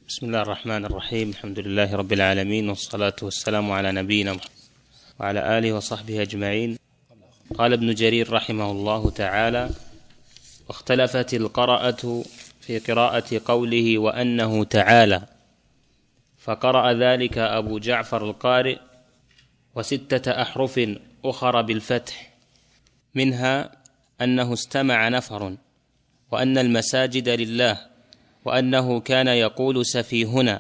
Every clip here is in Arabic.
بسم الله الرحمن الرحيم. الحمد لله رب العالمين، والصلاة والسلام على نبينا محمد وعلى آله وصحبه أجمعين. قال ابن جرير رحمه الله تعالى: واختلفت القراءة في قراءة قوله وأنه تعالى، فقرأ ذلك أبو جعفر القارئ وستة أحرف أخر بالفتح، منها أنه استمع نفر، وأن المساجد لله، وأنه كان يقول سفيهنا،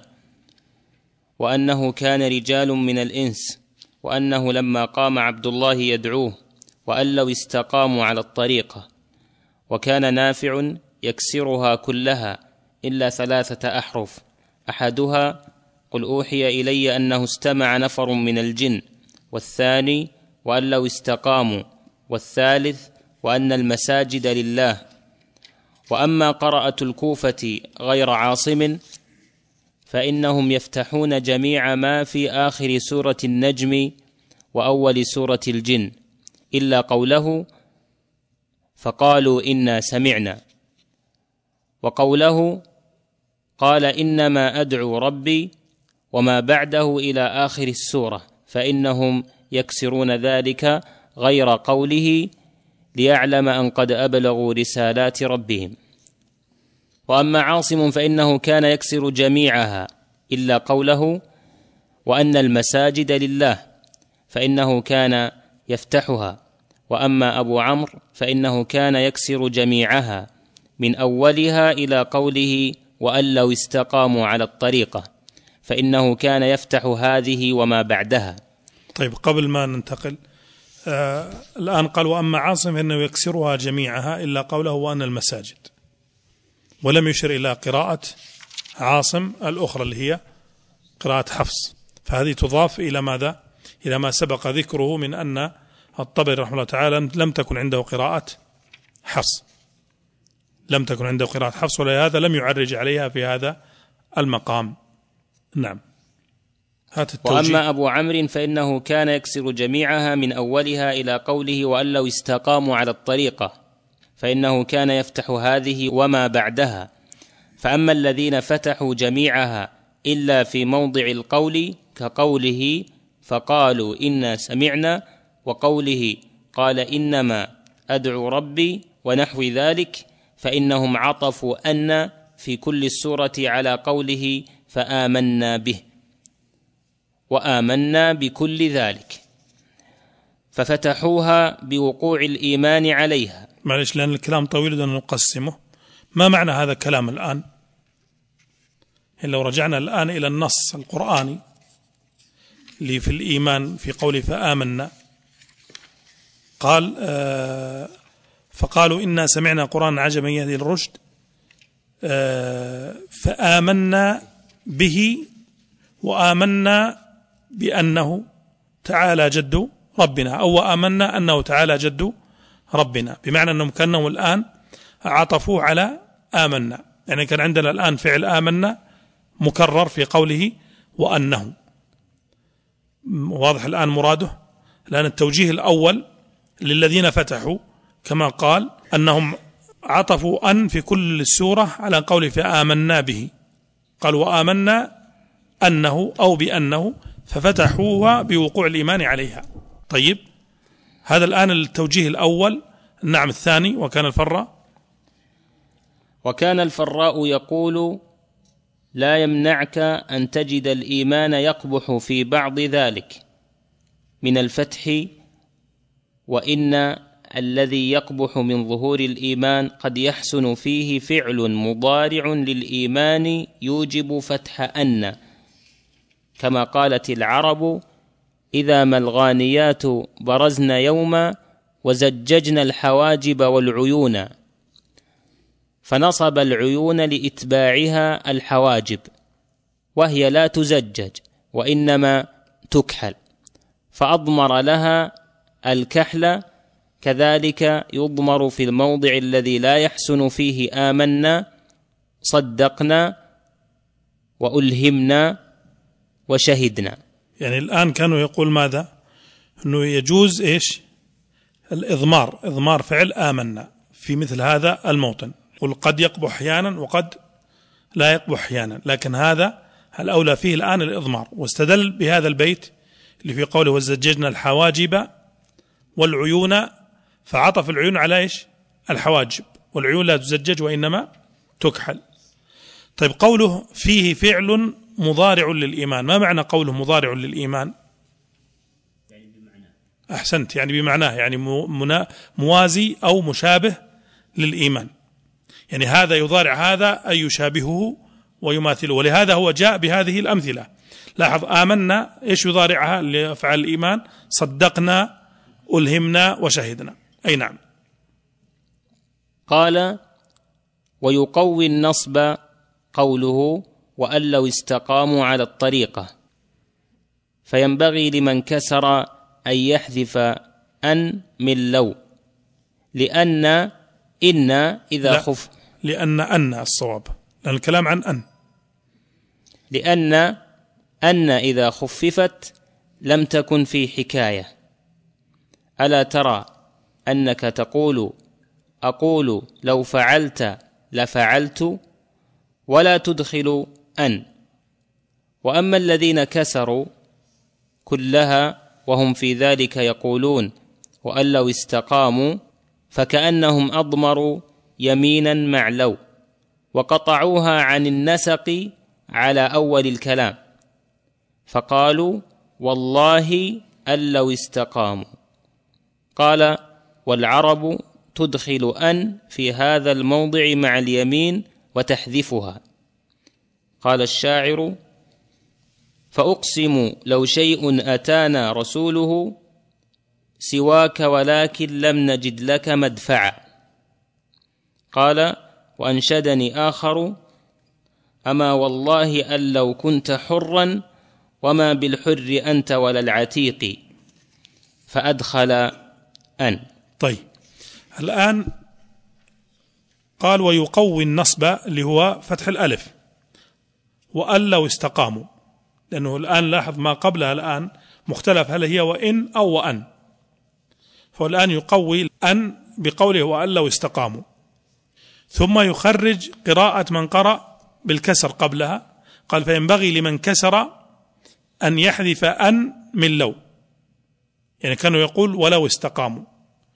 وأنه كان رجال من الإنس، وأنه لما قام عبد الله يدعوه، وأن لو استقاموا على الطريقة، وكان نافع يكسرها كلها إلا 3 أحرف، أحدها قل أوحي إلي أنه استمع نفر من الجن، والثاني وأن لو استقاموا، والثالث وأن المساجد لله. وأما قراءة الكوفة غير عاصم فإنهم يفتحون جميع ما في آخر سورة النجم وأول سورة الجن إلا قوله فقالوا إنا سمعنا، وقوله قال إنما أدعو ربي وما بعده إلى آخر السورة، فإنهم يكسرون ذلك غير قوله ليعلم أن قد أبلغوا رسالات ربهم. وأما عاصم فإنه كان يكسر جميعها إلا قوله وأن المساجد لله، فإنه كان يفتحها. وأما أبو عمرو فإنه كان يكسر جميعها من أولها إلى قوله وأن لو استقاموا على الطريقة، فإنه كان يفتح هذه وما بعدها. طيب، قبل ما ننتقل الآن قال وأما عاصم فإنه يكسرها جميعها إلا قوله وأن المساجد، ولم يشر إلى قراءة عاصم الأخرى اللي هي قراءة حفص، فهذه تضاف إلى ماذا؟ إلى ما سبق ذكره من أن الطبري رحمه الله تعالى لم تكن عنده قراءة حفص، لم تكن عنده قراءة حفص، ولهذا لم يعرج عليها في هذا المقام. نعم. وأما أبو عمرو فإنه كان يكسر جميعها من أولها إلى قوله وأن لو استقاموا على الطريقة، فإنه كان يفتح هذه وما بعدها. فأما الذين فتحوا جميعها إلا في موضع القول كقوله فقالوا إنا سمعنا، وقوله قال إنما أدعو ربي ونحو ذلك، فإنهم عطفوا أن في كل السورة على قوله فآمنا به وآمنا بكل ذلك، ففتحوها بوقوع الإيمان عليها. معلش لأن الكلام طويل بدنا نقسمه. ما معنى هذا الكلام الآن؟ لو رجعنا الآن إلى النص القرآني اللي في الإيمان في قوله فآمنا، قال فقالوا إنا سمعنا قرآن عجبا يهدي للرشد فآمنا به وآمنا بأنه تعالى جد ربنا، أو آمنا أنه تعالى جد ربنا، بمعنى أنهم كانوا الآن عطفوا على آمنا، يعني كان عندنا الآن فعل آمنا مكرر في قوله وأنه. واضح الآن مراده؟ لأن التوجيه الأول للذين فتحوا كما قال أنهم عطفوا أن في كل السورة على قوله فآمنا به، قال وآمنا أنه أو بأنه، ففتحوها بوقوع الإيمان عليها. طيب، هذا الآن التوجيه الأول. نعم. الثاني وكان الفراء يقول لا يمنعك أن تجد الإيمان يقبح في بعض ذلك من الفتح، وإن الذي يقبح من ظهور الإيمان قد يحسن فيه فعل مضارع للإيمان يوجب فتح أن، كما قالت العرب إذا ما الغانيات برزن يوما وزججن الحواجب والعيون، فنصب العيون لإتباعها الحواجب، وهي لا تزجج وإنما تكحل، فأضمر لها الكحل، كذلك يضمر في الموضع الذي لا يحسن فيه آمنا صدقنا وألهمنا وشهدنا. يعني الآن كانوا يقول ماذا؟ أنه يجوز إيش؟ الإضمار، إضمار فعل آمنا في مثل هذا الموطن، قل قد يقبح أحيانا وقد لا يقبح أحيانا، لكن هذا الأولى فيه الآن الإضمار. واستدل بهذا البيت اللي في قوله وزججنا الحواجب والعيون، فعطف العيون على إيش؟ الحواجب، والعيون لا تزجج وإنما تكحل. طيب قوله فيه فعل مضارع للإيمان، ما معنى قوله مضارع للإيمان؟ يعني بمعناه. أحسنت، يعني بمعناه، يعني موازي أو مشابه للإيمان، يعني هذا يضارع هذا أي يشابهه ويماثله، ولهذا هو جاء بهذه الأمثلة. لاحظ آمنا إيش يضارعها لأفعال الإيمان؟ صدقنا، ألهمنا، وشهدنا. أي نعم. قال ويقوي النصب قوله وأن لو استقاموا على الطريقة، فينبغي لمن كسر أن يحذف أن من لو، لأن إن إذا خف، لأن أن الصواب، لأن الكلام عن أن، لأن أن إذا خففت لم تكن في حكاية. ألا ترى أنك تقول أقول لو فعلت لفعلت، ولا تدخل أن. وأما الذين كسروا كلها وهم في ذلك يقولون وأن لو استقاموا، فكأنهم أضمروا يمينا مع لو، وقطعوها عن النسق على أول الكلام، فقالوا والله أن لو استقاموا. قال والعرب تدخل أن في هذا الموضع مع اليمين وتحذفها. قال الشاعر فأقسم لو شيء أتانا رسوله سواك ولكن لم نجد لك مدفعا. قال وأنشدني آخر أما والله أن لو كنت حرا وما بالحر أنت ولا العتيق، فأدخل أن. طيب الآن قال ويقوي النصب اللي هو فتح الألف، وأن لو استقاموا، لأنه الآن لاحظ ما قبلها الآن مختلف هل هي وإن أو وأن، فالآن يقوي أن بقوله وأن لو استقاموا، ثم يخرج قراءة من قرأ بالكسر قبلها. قال فينبغي لمن كسر أن يحذف أن من لو، يعني كانوا يقول ولو استقاموا.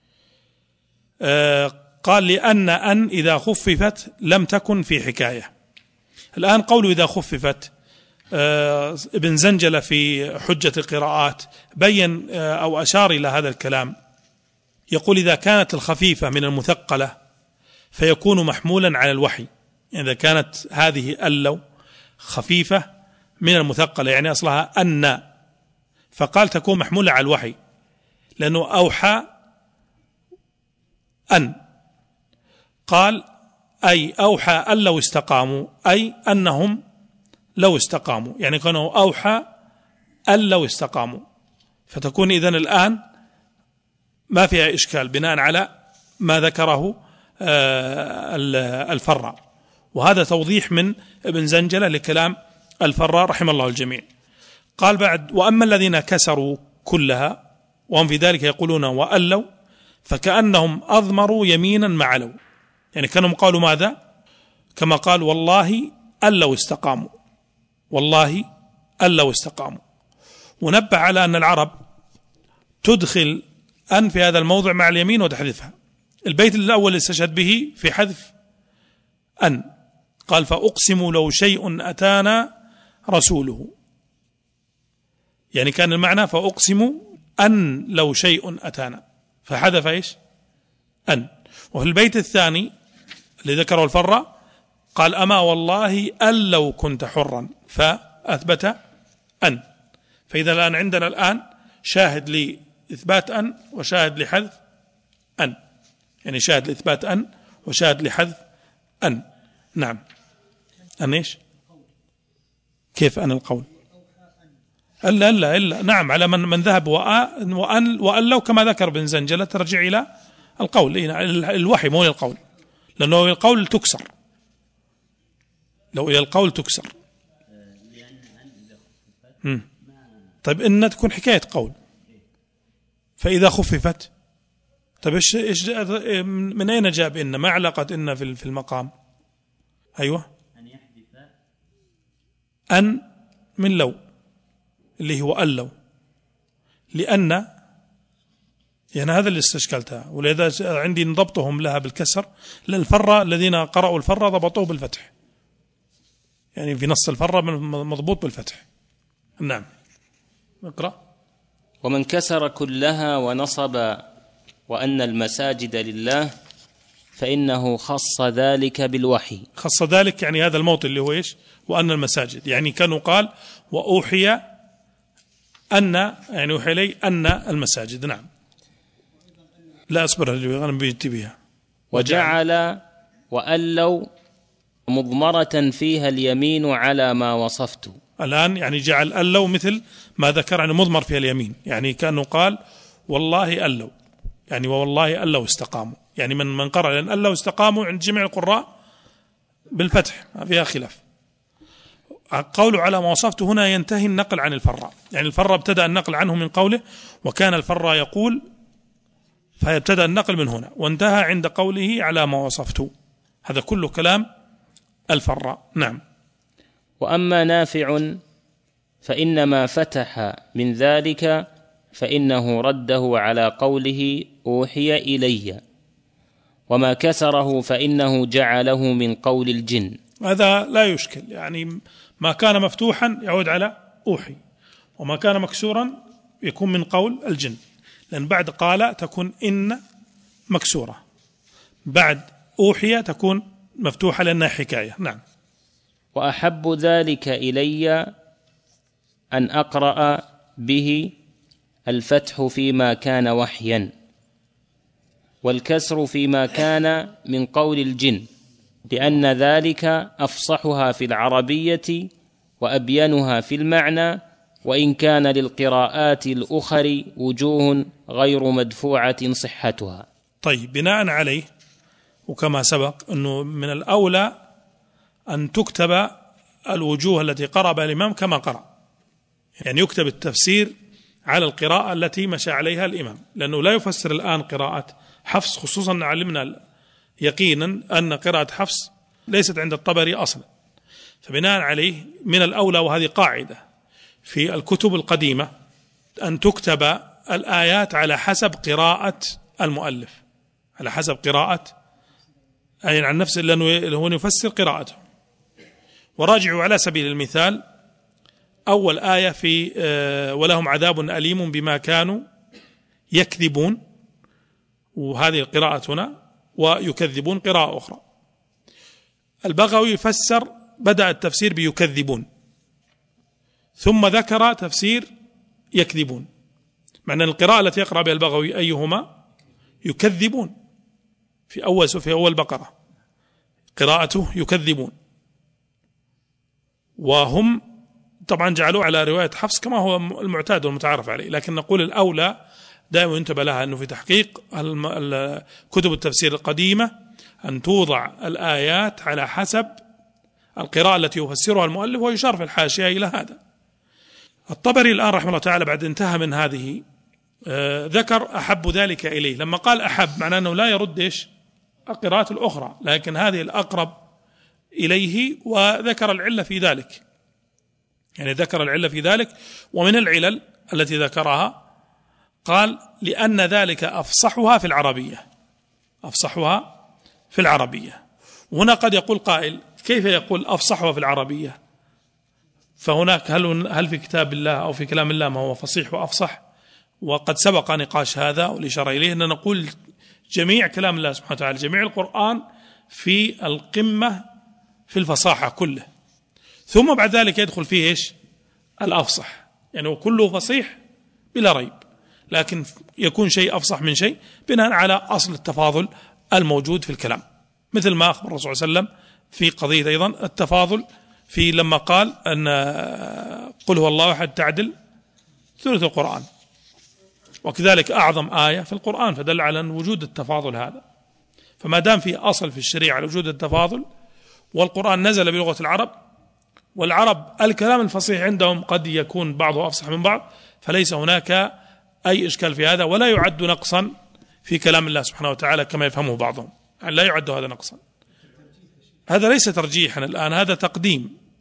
قال لأن أن إذا خففت لم تكن في حكاية. الآن قوله إذا خففت، ابن زنجلة في حجة القراءات بين أو أشار إلى هذا الكلام، يقول إذا كانت الخفيفة من المثقلة فيكون محمولا على الوحي، يعني إذا كانت هذه اللو خفيفة من المثقلة يعني أصلها أن، فقال تكون محمولة على الوحي لأنه أوحى أن. قال أي أوحى أن لو استقاموا، أي أنهم لو استقاموا، يعني كانوا أوحى أن لو استقاموا، فتكون إذن الآن ما فيها إشكال بناء على ما ذكره الفراء. وهذا توضيح من ابن زنجلة لكلام الفراء رحمه الله الجميع. قال بعد وأما الذين كسروا كلها وهم في ذلك يقولون وأن لو، فكأنهم أضمروا يمينا مع لو، يعني كانوا قالوا ماذا؟ كما قال والله أن لو استقاموا، والله أن لو استقاموا. ونبه على أن العرب تدخل أن في هذا الموضع مع اليمين وتحذفها. البيت الأول استشهد به في حذف أن، قال فأقسم لو شيء أتانا رسوله، يعني كان المعنى فأقسم أن لو شيء أتانا، فحذف إيش؟ أن. وفي البيت الثاني اللي ذكره الفراء قال أما والله أن لو كنت حرا، فأثبت أن. فإذا الآن عندنا الآن شاهد لإثبات أن وشاهد لحذف أن، يعني شاهد لإثبات أن وشاهد لحذف أن. نعم. أن إيش؟ كيف أن القول؟ إلا نعم، على من ذهب وأن لو كما ذكر بن زنجلة ترجع إلى القول، الوحي مو القول، لأنه القول تكسر، لو إلى القول تكسر. طيب إن تكون حكاية قول، فإذا خففت، طيب إيش من أين جاب إن؟ ما علاقة إن في المقام؟ أيوة أن من لو اللي هو ألو، لأن يعني هذا اللي استشكلتها، ولذا عندي ضبطهم لها بالكسر، للفرة الذين قرأوا الفرة ضبطوه بالفتح، يعني في نص الفرة مضبوط بالفتح. نعم اقرأ. ومن كسر كلها ونصب وأن المساجد لله فإنه خص ذلك بالوحي. خص ذلك يعني هذا الموطن اللي هو إيش؟ وأن المساجد، يعني كانوا قال وأوحي أن، يعني أوحي لي أن المساجد. نعم لا أصبر أنا بيجي بها. وجعل وألوا مضمرة فيها اليمين على ما وصفت. الآن يعني جعل ألوا مثل ما ذكر عن مضمر فيها اليمين، يعني كأنه قال والله ألوا، يعني والله ألوا استقاموا، يعني من قرأ لأن ألوا استقاموا عند جميع القراء بالفتح ما فيها خلاف. قوله على ما وصفت هنا ينتهي النقل عن الفراء، يعني الفراء ابتدأ النقل عنه من قوله وكان الفراء يقول، فيبتدأ النقل من هنا وانتهى عند قوله على ما وصفت، هذا كله كلام الفراء. نعم. وأما نافع فإنما فتح من ذلك فإنه رده على قوله أوحي إلي، وما كسره فإنه جعله من قول الجن. هذا لا يشكل، يعني ما كان مفتوحا يعود على أوحي، وما كان مكسورا يكون من قول الجن، لأن بعد قال تكون إن مكسورة، بعد أوحي تكون مفتوحة لأنها حكاية. نعم. وأحب ذلك إلي أن أقرأ به الفتح فيما كان وحيا، والكسر فيما كان من قول الجن، لأن ذلك أفصحها في العربية وأبينها في المعنى، وإن كان للقراءات الأخر وجوه غير مدفوعة صحتها. طيب، بناء عليه وكما سبق أنه من الأولى أن تكتب الوجوه التي قرأ بها الإمام كما قرأ، يعني يكتب التفسير على القراءة التي مشى عليها الإمام، لأنه لا يفسر الآن قراءة حفص، خصوصا علمنا يقينا أن قراءة حفص ليست عند الطبري أصلا، فبناء عليه من الأولى، وهذه قاعدة في الكتب القديمة، أن تكتب الآيات على حسب قراءة المؤلف، على حسب قراءة أي عن نفسه، لأنه هو يفسر قراءته. وراجعوا على سبيل المثال أول آية في ولهم عذاب أليم بما كانوا يكذبون، وهذه القراءة هنا، ويكذبون قراءة أخرى. البغوي يفسر، بدأ التفسير بيكذبون ثم ذكر تفسير يكذبون، معنى القراءة التي يقرأ بها البغوي أيهما؟ يكذبون في أول بقرة قراءته يكذبون، وهم طبعا جعلوه على رواية حفص كما هو المعتاد والمتعارف عليه، لكن نقول الأولى دائما ينتبه لها أنه في تحقيق كتب التفسير القديمة أن توضع الآيات على حسب القراءة التي يفسرها المؤلف، ويشار في الحاشية إلى هذا. الطبري الآن رحمه الله تعالى بعد انتهى من هذه ذكر أحب ذلك إليه، لما قال أحب معناه أنه لا يرد إيش القراءات الأخرى، لكن هذه الأقرب إليه، وذكر العلة في ذلك، يعني ذكر العلة في ذلك. ومن العلل التي ذكرها قال لأن ذلك أفصحها في العربية، أفصحها في العربية. وهنا قد يقول قائل كيف يقول أفصحها في العربية؟ فهناك هل في كتاب الله أو في كلام الله ما هو فصيح وأفصح؟ وقد سبق نقاش هذا والإشارة إليه، أن نقول جميع كلام الله سبحانه وتعالى، جميع القرآن في القمة في الفصاحة كله، ثم بعد ذلك يدخل فيه إيش الأفصح، يعني وكله فصيح بلا ريب، لكن يكون شيء أفصح من شيء بناء على أصل التفاضل الموجود في الكلام، مثل ما أخبر الرسول صلى الله عليه وسلم في قضية أيضا التفاضل في لما قال أن قل هو الله أحد تعدل ثلث القرآن، وكذلك أعظم آية في القرآن، فدل على وجود التفاضل هذا. فما دام في أصل في الشريعة على وجود التفاضل، والقرآن نزل بلغة العرب، والعرب الكلام الفصيح عندهم قد يكون بعضه أفصح من بعض، فليس هناك أي إشكال في هذا، ولا يعد نقصا في كلام الله سبحانه وتعالى كما يفهمه بعضهم، يعني لا يعد هذا نقصا. هذا ليس ترجيحا الآن، هذا تقديم،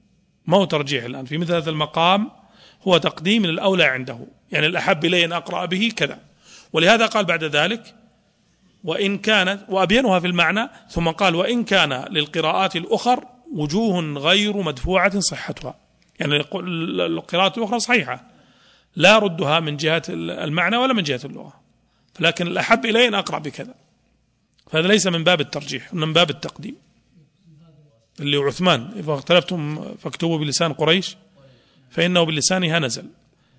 ما هو ترجيح الآن في مثل هذا المقام، هو تقديم للأولى عنده، يعني الأحب إلي أن أقرأ به كذا. ولهذا قال بعد ذلك وإن كانت، وأبينها في المعنى، ثم قال وإن كان للقراءات الأخر وجوه غير مدفوعة صحتها، يعني القراءات الأخرى صحيحة لا ردها من جهة المعنى ولا من جهة اللغة، لكن الأحب إلي أن أقرأ بكذا. فهذا ليس من باب الترجيح، من باب التقديم. اللي عثمان إذا اختلفتم فاكتبوا بلسان قريش فإنه بلسانها نزل،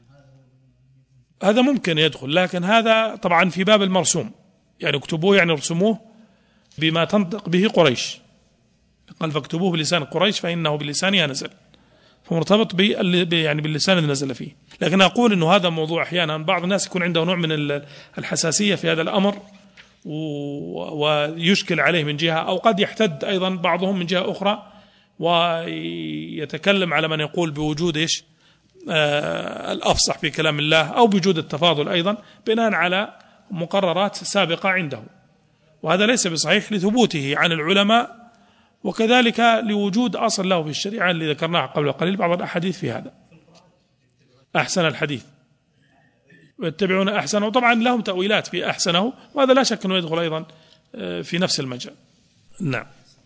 هذا ممكن يدخل، لكن هذا طبعا في باب المرسوم، يعني اكتبوه يعني ارسموه بما تنطق به قريش، قال فاكتبوه بلسان قريش فإنه بلسانها نزل، فمرتبط يعني باللسان الذي نزل فيه. لكن أقول إنه هذا موضوع أحيانا بعض الناس يكون عنده نوع من الحساسية في هذا الأمر ويشكل عليه من جهة، أو قد يحتد أيضا بعضهم من جهة أخرى ويتكلم على من يقول بوجود إيش الأفصح في كلام الله، أو بوجود التفاضل أيضا بناء على مقررات سابقة عنده، وهذا ليس بصحيح لثبوته عن العلماء، وكذلك لوجود أصل له في الشريعة اللي ذكرناه قبل قليل بعض الأحاديث في هذا. أحسن الحديث ويتبعون أحسنه، وطبعا لهم تأويلات في أحسنه، وهذا لا شك أنه يدخل أيضا في نفس المجال. نعم.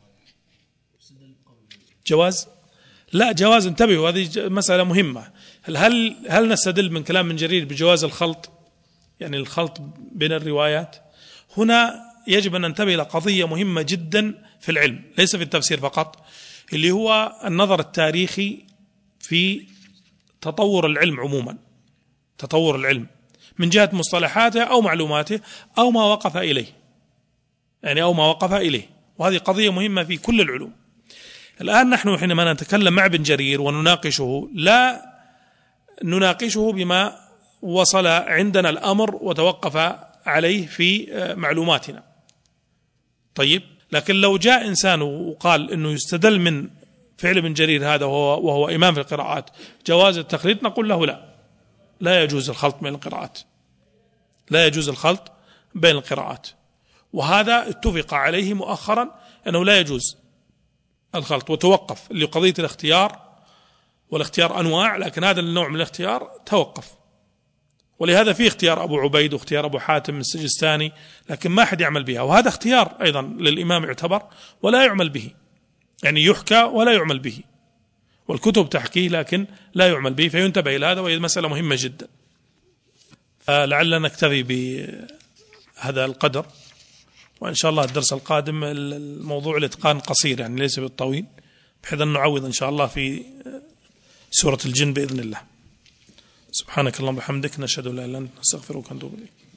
جواز؟ لا، جواز، انتبهوا هذه مسألة مهمة. هل نستدل من كلام من جرير بجواز الخلط، يعني الخلط بين الروايات؟ هنا يجب أن ننتبه إلى قضية مهمة جدا في العلم، ليس في التفسير فقط، اللي هو النظر التاريخي في تطور العلم عموما، تطور العلم من جهة مصطلحاته أو معلوماته أو ما وقف إليه، يعني أو ما وقف إليه، وهذه قضية مهمة في كل العلوم. الآن نحن حينما نتكلم مع ابن جرير ونناقشه، لا نناقشه بما وصل عندنا الأمر وتوقف عليه في معلوماتنا. طيب، لكن لو جاء إنسان وقال إنه يستدل من فعل ابن جرير هذا وهو إمام في القراءات جواز التقليد، نقول له لا يجوز الخلط بين القراءات، لا يجوز الخلط بين القراءات، وهذا اتفق عليه مؤخرا أنه لا يجوز الخلط، وتوقف لقضية الاختيار، والاختيار أنواع، لكن هذا النوع من الاختيار توقف. ولهذا في اختيار أبو عبيد واختيار أبو حاتم السجستاني، لكن ما أحد يعمل بها، وهذا اختيار أيضا للإمام يعتبر ولا يعمل به، يعني يحكى ولا يعمل به، والكتب تحكيه لكن لا يعمل به، فينتبه إلى هذا، وهي مسألة مهمة جدا. لعلنا نكتفي بهذا القدر، وإن شاء الله الدرس القادم الموضوع الإتقان قصير، يعني ليس بالطويل، بحيث أن نعوض إن شاء الله في سورة الجن بإذن الله. سبحانك اللهم وبحمدك، نشهد أن لا إله إلا أنت، نستغفرك ونتوب إليك.